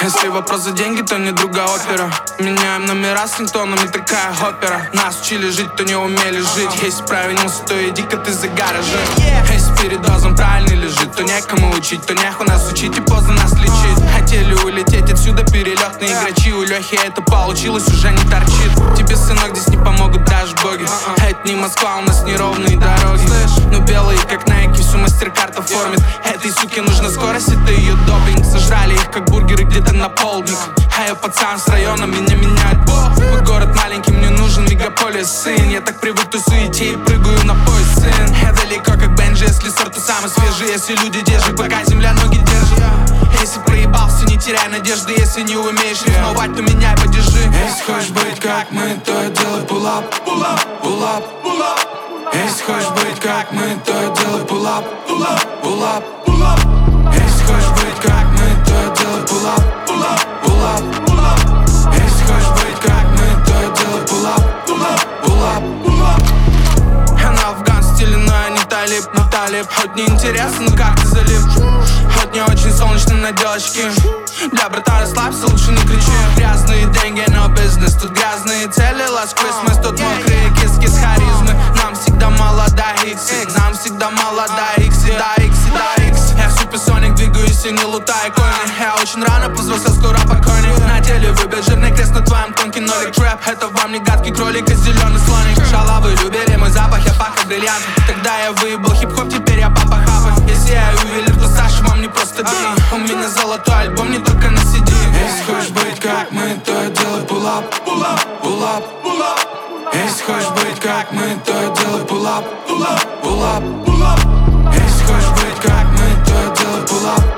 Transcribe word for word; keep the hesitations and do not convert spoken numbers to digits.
Если вопрос за деньги, то не друга опера. Меняем номера с рингтонами, такая опера. Нас учили жить, то не умели жить. Если провинился, то иди-ка ты за гаражи. Если передозом правильно лежит, то некому учить, то неху нас учить и поздно нас лечить. Хотели улететь отсюда, перелетные игрочи. У Лехи это получилось, уже не торчит. Тебе, сынок, здесь не помогут даже боги. Это не Москва, у нас неровные дороги. Но белые, как Nike, всю мастер-карта формит. Этой суке нужна скорость, это ее допинг. Сожрали их, как бургеры, где-то на полдник. А я пацан с района, меня меняет Бог. Мой город маленький, мне нужен мегаполис, сын. Я так привык к суете и прыгаю на пояс, сын. Я далеко, как Бенджи, если сорт, то самый свежий. Если люди держат, пока земля ноги держит. Если проебался, не теряй надежды. Если не умеешь рифмовать, то меняй падежи. Если хочешь быть как мы, то делай pull-up, pull-up, pull-up, pull-up. Если хочешь быть как мы, то делай pull-up, pull-up, pull-up, pull-up. Если хочешь быть как мы, то делай pull-up, pull-up, pull-up, pull-up. Если хочешь быть как мы, то делай pull-up, pull-up, pull-up, pull-up. Я на афган стиле, но я не талиб, но талиб. Хоть не интересно, но как ты залип. Хоть не очень солнечно на девочки. Бля, братан, расслабься, лучше не кричи. Грязные деньги, но бизнес. Тут грязные цели, last Christmas. Тут мокрые киски с харизмы. Нам всегда мало до икси. Нам всегда мало до икси, до икси, до икси. Я суперсоник, двигаюсь и не лутаю коины. Я очень рано позвался, скоро покойник. На теле выбит жирный крест на твоем тонкий нолик. Трэп, это вам не гадкий кролик, а зеленый слоник. Шалавы любили мой запах, я пах как бриллиант. Тогда я выебал хип-хоп, теперь я папа хапа. Если я ювелир, то Саша вам не просто би. У меня золотой альбом, не только на си ди. Если хочешь быть как мы, то делай pull-up, pull-up, pull-up, pull-up. Если хочешь быть как мы, то делай pull-up, pull-up, pull-up, pull-up. Если хочешь быть как мы, то делай pull-up.